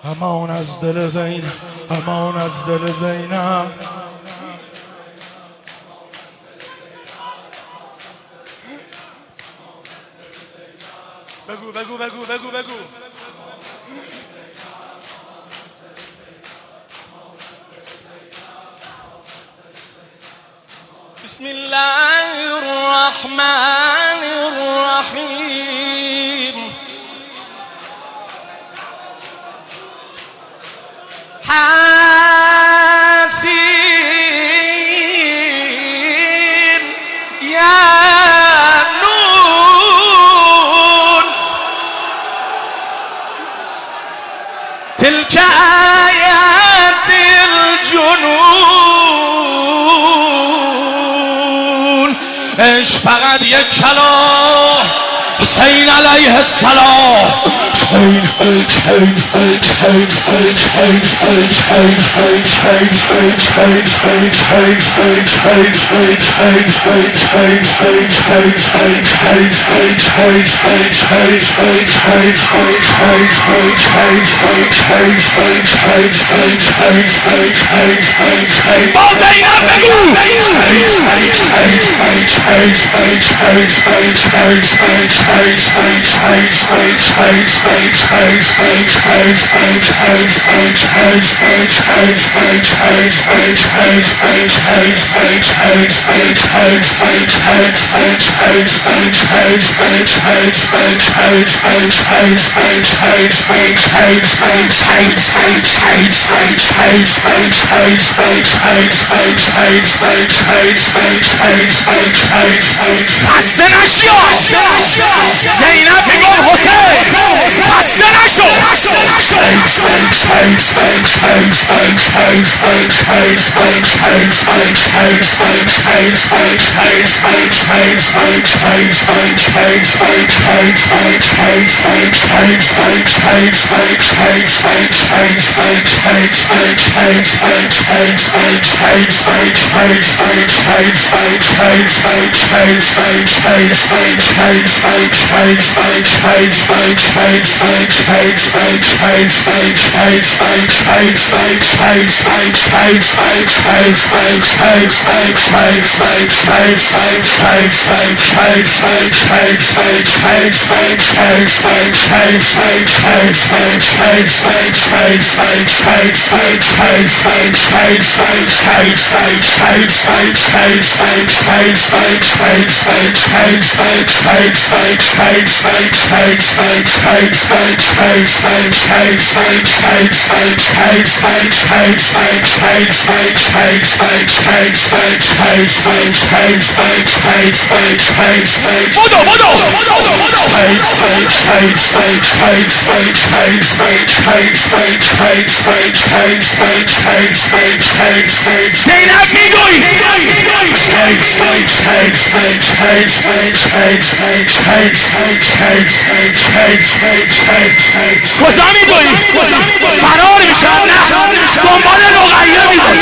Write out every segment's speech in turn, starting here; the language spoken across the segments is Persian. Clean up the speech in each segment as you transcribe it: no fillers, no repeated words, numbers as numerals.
امان از دل زینب، امان از دل زینب. بگو بگو بگو بگو بگو. بسم الله الرحمن الرحیم. حاسین یا نون تلك آیات الجنون. عشق فقط یک کلام، حسین علیه السلام. با زینب بگو. خسته نشو زینب میگم حسین، خسته نشو. زینب میگوی کجا میدوی؟ فرار میشن؟ نه دنبال رقیه میدوی.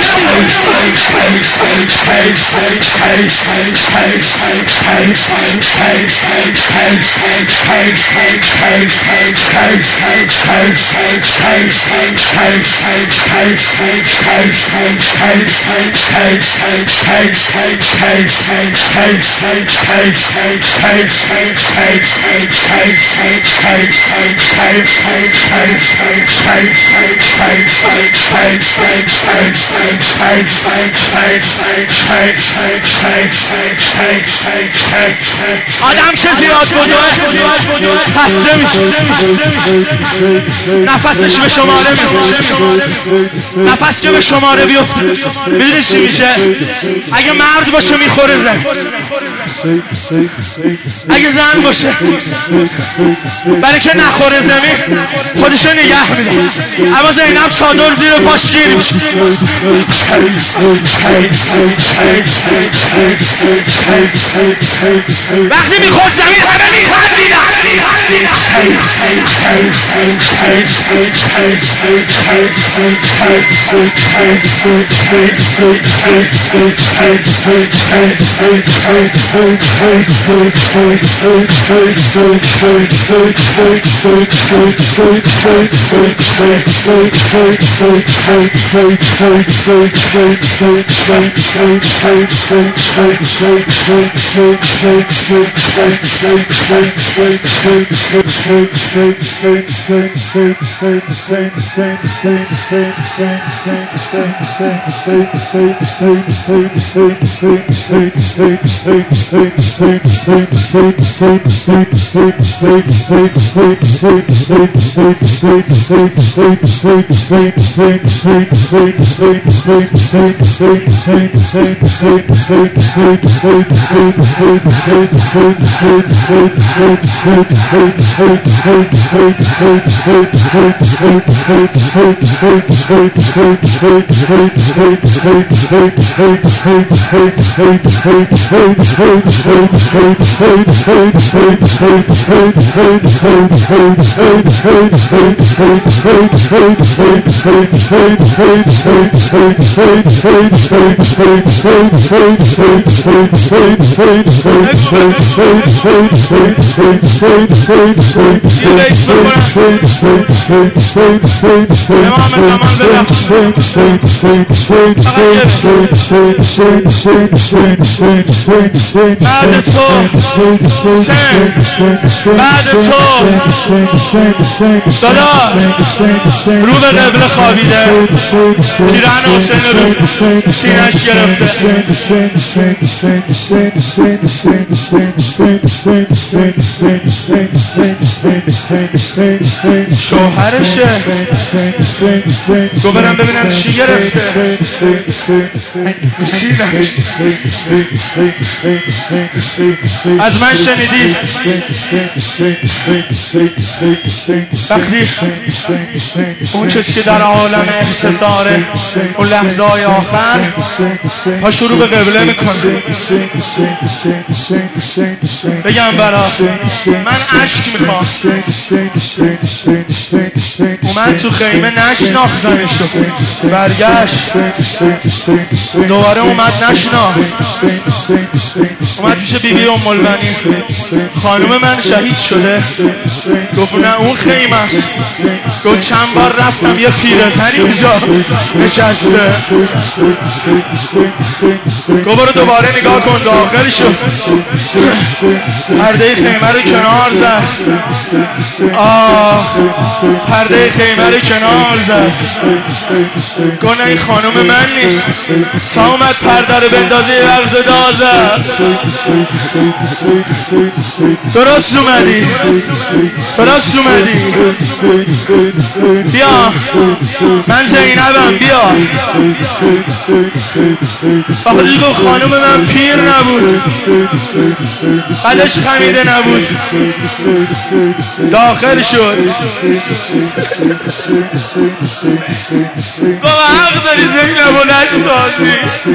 آدم چه زیاد بوده خسته میشه، نفسش به شماره میفته. نفس که به شماره بیفته میدونی چی میشه؟ اگه مرد باشه میخوره زن، اگه زن باشه برای که نخوره زمین خودشو نگه میده. اما زینب چادر زیر پاش گیر میشه. وقتی میخورد زمین همه میخندیدن. رو به قبله خوابیده پیرهن حسین رو سینه‌اش گرفته شوهرشه گو برم ببینم چی گرفته سینه‌اش از من شنیدی وقتی اون کسی که در عالم انتصاره اون لحظه های آخر پا شروع به قبله میکنه بگم برا من عشق میخوام اومد تو خیمه نشناخت زنشو برگشت دوباره اومد نشناخت اومد پیش بیبی ام البنین خانوم من شهید شده گفت نه اون خیمه است گفت چند بار رفتم یه پیرزنی اونجا نشسته گفت برو دوباره نگاه کن داخل شد پرده خیمه رو کنار زد پرده خیمه رو کنار زد گفت نه این خانوم من نیست تا اومد پرده رو بندازه یه لحظه زد درست اومدی بیا من زینبم بیا فقطی گفت خانوم من پیر نبود قدش خمیده نبود داخل شد بابا حق داری زینب و نشناسی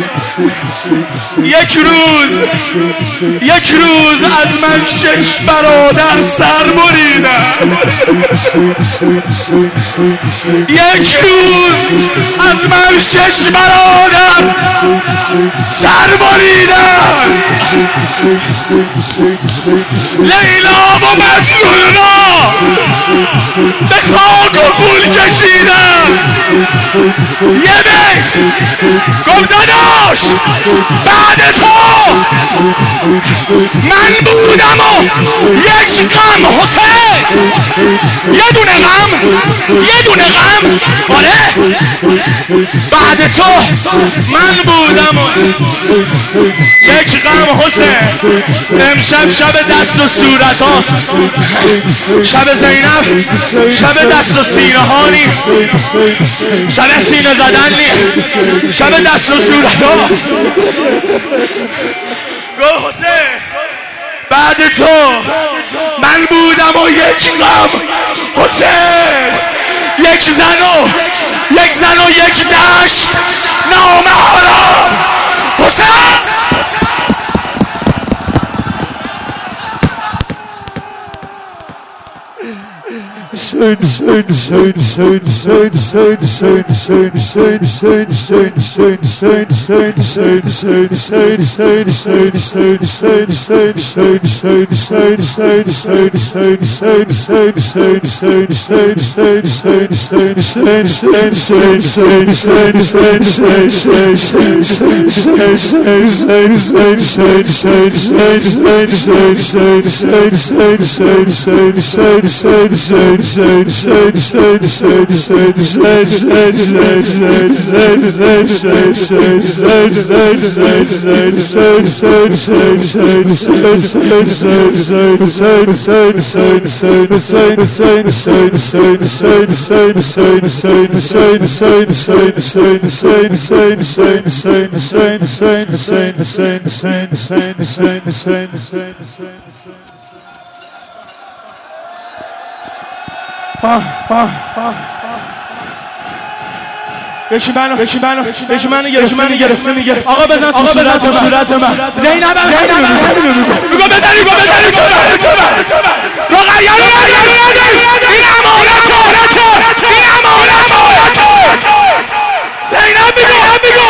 یک روز از من 6 برادر سر بریدن یک روز از من 6 برادر سر بریدن لیلا و مجنونا به خاک و گول کشیدن یه بیت گفت داداش بعد تو من بودم و یک غم حسین یه دونه غم آره بعد تو من بودم و یک غم حسین امشب شب دست و صورت هاست شب زینب شب دست و سینه ها نیست شب سینه زدن نیست شب دست و صورت هاست گفت حسین بعد تو من بودم و یک غم حسین یک زن و یک دشت نام حرام حسین یکی منو گرفته میگه آقا بزن تو صورت من زینب میگه بزنی تو رقیه این امانته زینب میگو